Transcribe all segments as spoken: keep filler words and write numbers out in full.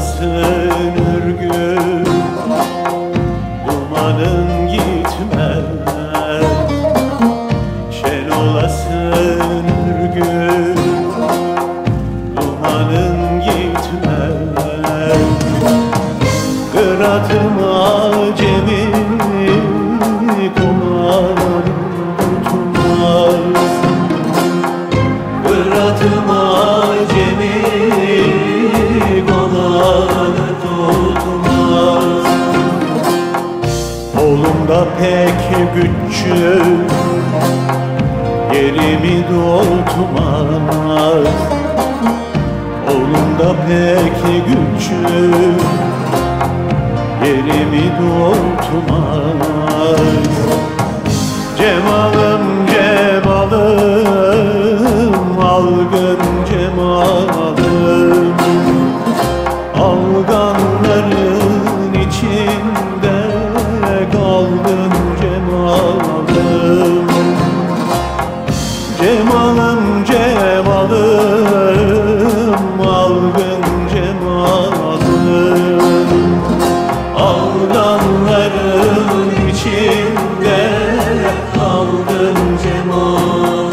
olasın ürgün, dumanın gitmez. Şen olasın ürgün, dumanın gitmez. Kıratım acemi konar tutmaz. Kıratım acemi konar tutmaz. Oğlum da pek güççü, yerimi doldurmaz. Oğlum da pek güççü, yerimi doldurmaz. Cemalım cemalım, algın cemalım, alganların içinde kaldın cemalım. Cemalım cemalım, algın cemalım, alganların içinde kaldın cemalım.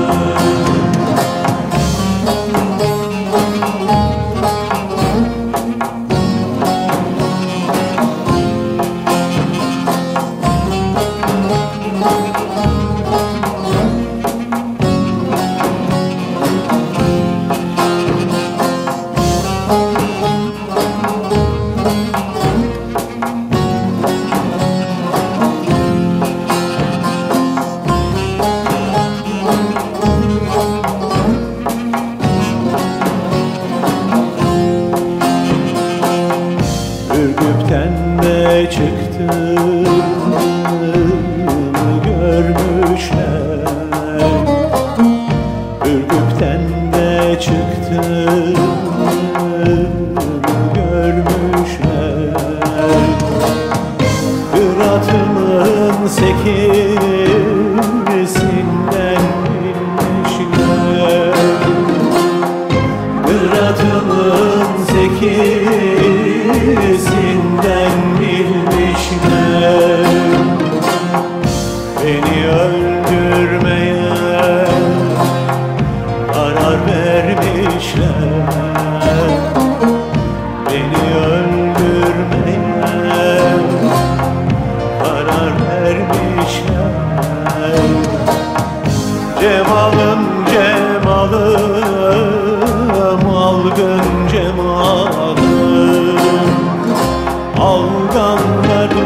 Ürgüp'ten de çıktım, görmüşler. Ürgüp'ten de çıktım, görmüşler. Kıratımın sekisinden bilmişler. Kıratımın sekisinden bilmişler. Beni öldürmeye karar vermişler. Beni öldürmeye karar vermişler. Cemalım cemalım, algın cemalım, alganlar